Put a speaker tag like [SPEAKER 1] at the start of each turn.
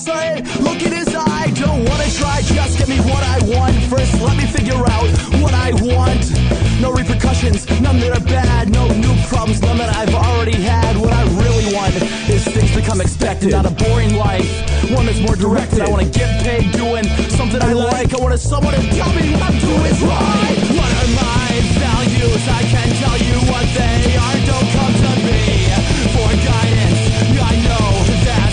[SPEAKER 1] saw it, look in his eye. Don't wanna try, just get me what I want. First let me figure out what I want. No repercussions, none that are bad. No new problems, none that I've already had. What I really want is things to come expected. Not a boring life, one that's more directed. I wanna get paid doing something I like. I want someone to tell me what I'm doing is right. What are my values? I can't tell you what they are. Don't come to me for guidance. I know that